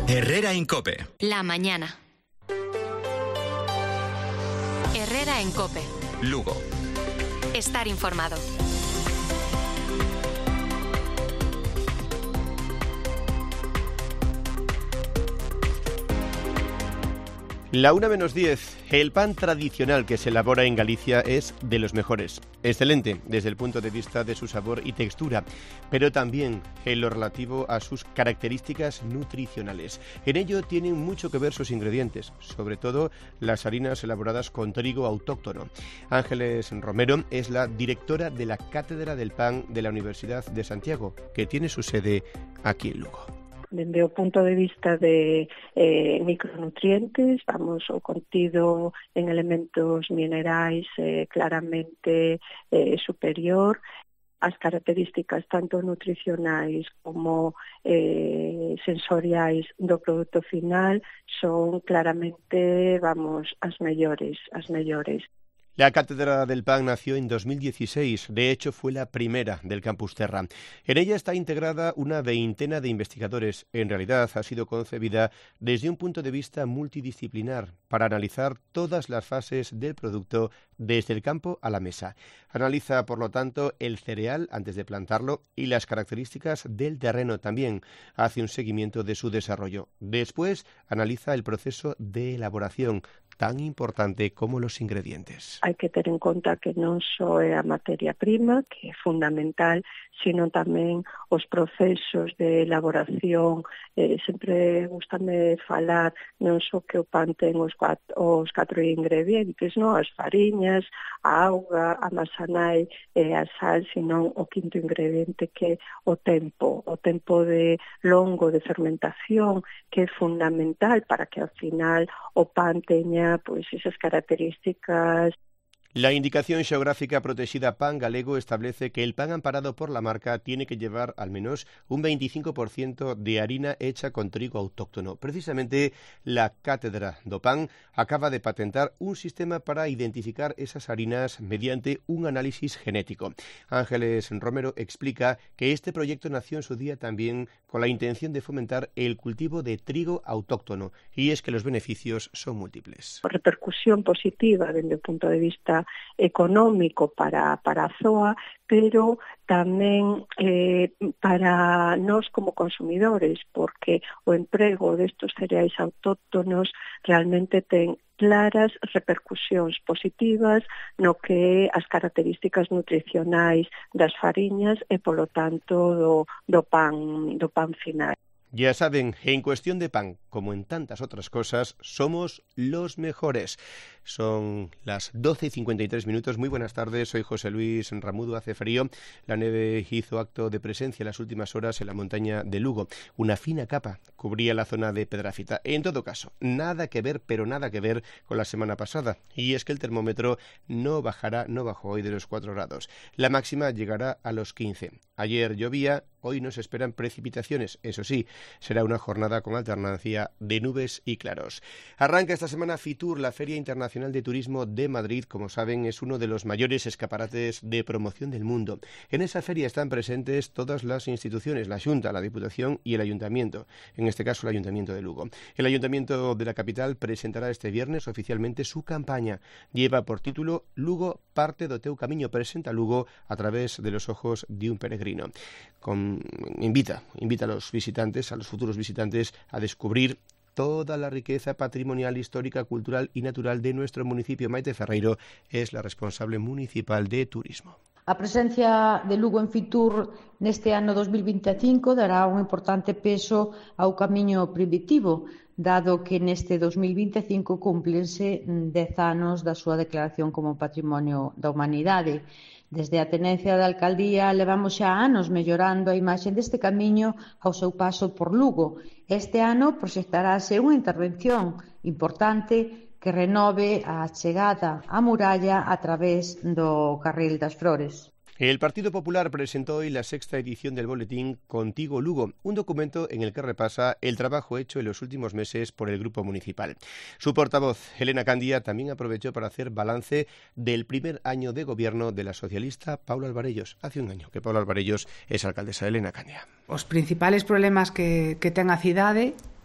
Herrera en COPE. La mañana. Herrera en COPE. Lugo. Estar informado. La 1:10. El pan tradicional que se elabora en Galicia es de los mejores. Excelente desde el punto de vista de su sabor y textura, pero también en lo relativo a sus características nutricionales. En ello tienen mucho que ver sus ingredientes, sobre todo las harinas elaboradas con trigo autóctono. Ángeles Romero es la directora de la Cátedra del Pan de la Universidad de Santiago, que tiene su sede aquí en Lugo. Dende o punto de vista de micronutrientes, o contido en elementos minerais claramente superior. As características tanto nutricionais como sensoriais do produto final son claramente, as mellores. La Cátedra del Pan nació en 2016, de hecho fue la primera del Campus Terra. En ella está integrada una veintena de investigadores. En realidad ha sido concebida desde un punto de vista multidisciplinar para analizar todas las fases del producto desde el campo a la mesa. Analiza, por lo tanto, el cereal antes de plantarlo y las características del terreno también. Hace un seguimiento de su desarrollo. Después analiza el proceso de elaboración, tan importante como los ingredientes. Hai que ter en conta que non só é a materia prima, que é fundamental, sino tamén os procesos de elaboración. Sempre gustame falar non só que o pan ten os 4 ingredientes, non? As fariñas, a auga, a masanai e a sal, sino o quinto ingrediente que é o tempo de longo de fermentación, que é fundamental para que ao final o pan teña esas características. La indicación geográfica protegida Pan Galego establece que el pan amparado por la marca tiene que llevar al menos un 25% de harina hecha con trigo autóctono. Precisamente la Cátedra do Pan acaba de patentar un sistema para identificar esas harinas mediante un análisis genético. Ángeles Romero explica que este proyecto nació en su día también con la intención de fomentar el cultivo de trigo autóctono, y es que los beneficios son múltiples. Repercusión positiva desde el punto de vista económico para a ZOA, pero tamén para nós como consumidores, porque o emprego destes cereais autóctonos realmente ten claras repercusións positivas no que as características nutricionais das fariñas e, polo tanto, do pan final. Ya saben, en cuestión de pan, como en tantas otras cosas, somos los mejores. Son las 12:53. Muy buenas tardes, soy José Luis Ramudo. Hace frío, la nieve hizo acto de presencia en las últimas horas en la montaña de Lugo. Una fina capa cubría la zona de Pedrafita. En todo caso, nada que ver con la semana pasada. Y es que el termómetro no bajó hoy de los 4 grados. La máxima llegará a los 15. Ayer llovía, hoy nos esperan precipitaciones. Eso sí, será una jornada con alternancia de nubes y claros. Arranca esta semana Fitur, la Feria Internacional de Turismo de Madrid. Como saben, es uno de los mayores escaparates de promoción del mundo. En esa feria están presentes todas las instituciones, la Xunta, la Diputación y el Ayuntamiento. En este caso, el Ayuntamiento de Lugo. El Ayuntamiento de la capital presentará este viernes oficialmente su campaña. Lleva por título Lugo, parte do teu camiño. Presenta Lugo a través de los ojos de un peregrino. Invita a los visitantes, a los futuros visitantes, a descubrir toda la riqueza patrimonial, histórica, cultural y natural de nuestro municipio. Maite Ferreiro es la responsable municipal de turismo. A presencia de Lugo en Fitur neste ano 2025 dará un importante peso ao camiño primitivo, dado que neste 2025 cúmplense 10 anos da súa declaración como Patrimonio da Humanidade. Desde a tenencia da alcaldía levamos xa anos mellorando a imaxe deste camiño ao seu paso por Lugo. Este ano proxectarase unha intervención importante que renove a chegada á muralla a través do Carril das Flores. El Partido Popular presentó hoy la 6ª edición del boletín Contigo Lugo, un documento en el que repasa el trabajo hecho en los últimos meses por el grupo municipal. Su portavoz, Elena Candia, también aprovechó para hacer balance del primer año de gobierno de la socialista Paula Alvarellos. Hace un año que Paula Alvarellos es alcaldesa. Elena Candia. Os principales problemas que ten a cidade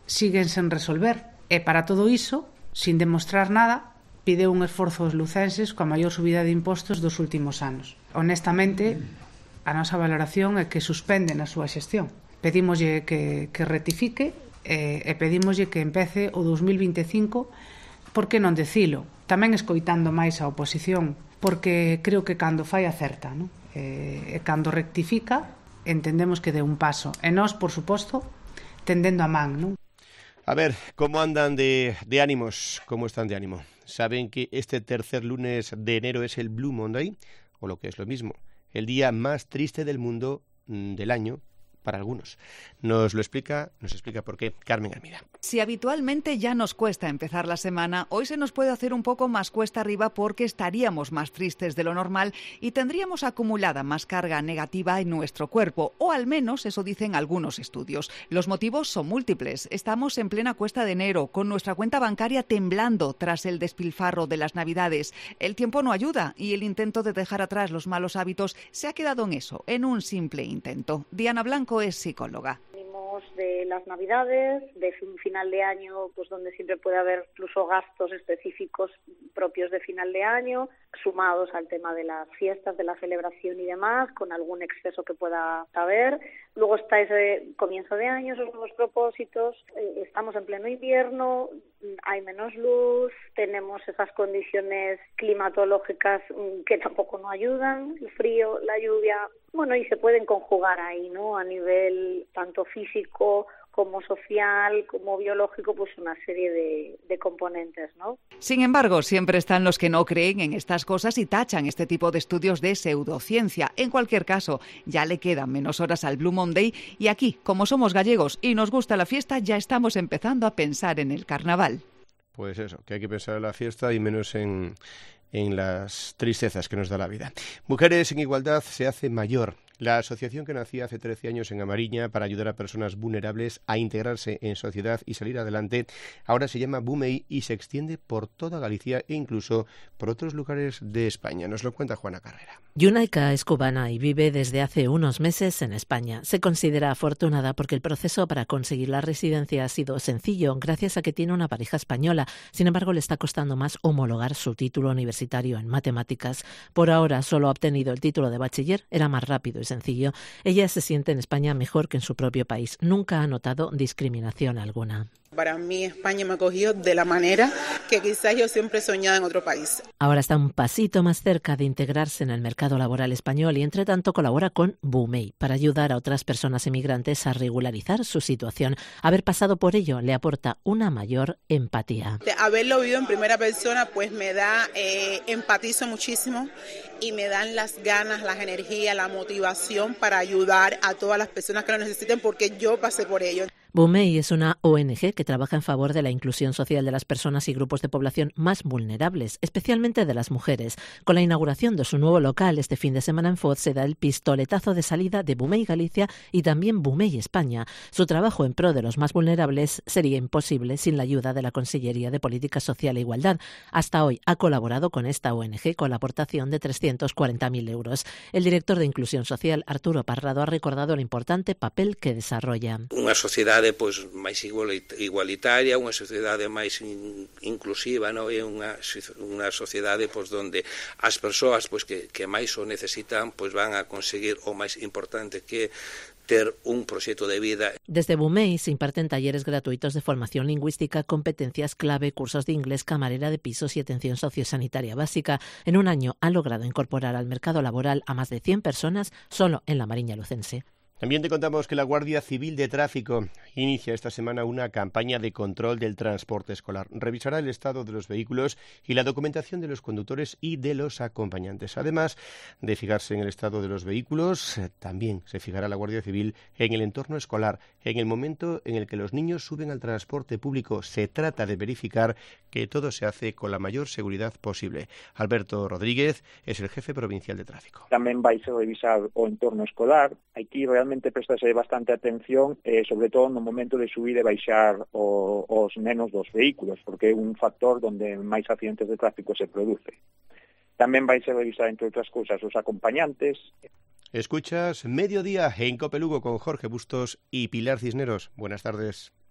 siguen sen resolver. E para todo iso, sin demostrar nada, pide un esforzo aos lucenses coa maior subida de impostos dos últimos anos. Honestamente, a nosa valoración é que suspende na súa xestión. Pedímoslle que rectifique e pedímoslle que empece o 2025, por que non decilo? Tamén escoitando máis a oposición, porque creo que cando fai acerta, non? E cando rectifica, entendemos que dé un paso. E nós, por suposto, tendendo a man, non? A ver, ¿cómo andan de ánimos? ¿Cómo están de ánimo? ¿Saben que este tercer lunes de enero es el Blue Monday? O lo que es lo mismo, el día más triste del mundo del año para algunos. Nos explica por qué Carmen Armida. Si habitualmente ya nos cuesta empezar la semana, hoy se nos puede hacer un poco más cuesta arriba porque estaríamos más tristes de lo normal y tendríamos acumulada más carga negativa en nuestro cuerpo, o al menos eso dicen algunos estudios. Los motivos son múltiples. Estamos en plena cuesta de enero, con nuestra cuenta bancaria temblando tras el despilfarro de las Navidades. El tiempo no ayuda y el intento de dejar atrás los malos hábitos se ha quedado en eso, en un simple intento. Diana Blanco es psicóloga. Venimos de las Navidades, de un final de año, pues donde siempre puede haber incluso gastos específicos propios de final de año, sumados al tema de las fiestas, de la celebración y demás, con algún exceso que pueda haber. Luego está ese comienzo de año, esos nuevos propósitos. Estamos en pleno invierno, hay menos luz, tenemos esas condiciones climatológicas que tampoco nos ayudan, el frío, la lluvia. Bueno, y se pueden conjugar ahí, ¿no? A nivel tanto físico como social, como biológico, pues una serie de componentes, ¿no? Sin embargo, siempre están los que no creen en estas cosas y tachan este tipo de estudios de pseudociencia. En cualquier caso, ya le quedan menos horas al Blue Monday y aquí, como somos gallegos y nos gusta la fiesta, ya estamos empezando a pensar en el carnaval. Pues eso, que hay que pensar en la fiesta y menos en las tristezas que nos da la vida. Mujeres en Igualdad se hace mayor. La asociación que nacía hace 13 años en Amariña para ayudar a personas vulnerables a integrarse en sociedad y salir adelante, ahora se llama BUMEI y se extiende por toda Galicia e incluso por otros lugares de España. Nos lo cuenta Juana Carrera. Yunaika es cubana y vive desde hace unos meses en España. Se considera afortunada porque el proceso para conseguir la residencia ha sido sencillo gracias a que tiene una pareja española. Sin embargo, le está costando más homologar su título universitario en matemáticas. Por ahora solo ha obtenido el título de bachiller, era más rápido y sencillo. Ella se siente en España mejor que en su propio país. Nunca ha notado discriminación alguna. Para mí España me acogió de la manera que quizás yo siempre soñaba en otro país. Ahora está un pasito más cerca de integrarse en el mercado laboral español y entre tanto colabora con BUMEI para ayudar a otras personas emigrantes a regularizar su situación. Haber pasado por ello le aporta una mayor empatía. Haberlo vivido en primera persona pues me da, empatizo muchísimo y me dan las ganas, las energías, la motivación para ayudar a todas las personas que lo necesiten porque yo pasé por ello. BUMEI es una ONG que trabaja en favor de la inclusión social de las personas y grupos de población más vulnerables, especialmente de las mujeres. Con la inauguración de su nuevo local este fin de semana en Foz se da el pistoletazo de salida de BUMEI Galicia y también BUMEI España. Su trabajo en pro de los más vulnerables sería imposible sin la ayuda de la Consellería de Política Social e Igualdad. Hasta hoy ha colaborado con esta ONG con la aportación de 340.000 euros. El director de Inclusión Social, Arturo Parrado, ha recordado el importante papel que desarrolla. Unha sociedade máis igualitaria, unha sociedade máis inclusiva, non? É unha sociedade onde as persoas que máis o necesitan van a conseguir o máis importante que ter un proxecto de vida. Desde BUMEI se imparten talleres gratuitos de formación lingüística, competencias clave, cursos de inglés, camarera de pisos y atención sociosanitaria básica. En un año han logrado incorporar al mercado laboral a más de 100 personas solo en la Mariña Lucense. También te contamos que la Guardia Civil de Tráfico inicia esta semana una campaña de control del transporte escolar. Revisará el estado de los vehículos y la documentación de los conductores y de los acompañantes. Además de fijarse en el estado de los vehículos, también se fijará la Guardia Civil en el entorno escolar. En el momento en el que los niños suben al transporte público, se trata de verificar que todo se hace con la mayor seguridad posible. Alberto Rodríguez es el jefe provincial de tráfico. Tamén vai se revisar o entorno escolar. Aquí realmente prestase bastante atención, sobre todo no momento de subir e baixar os nenos dos vehículos, porque é un factor onde máis accidentes de tráfico se produce. Tamén vai se revisar, entre outras cousas, os acompañantes. Escuchas Mediodía en COPE Lugo con Jorge Bustos y Pilar Cisneros. Buenas tardes.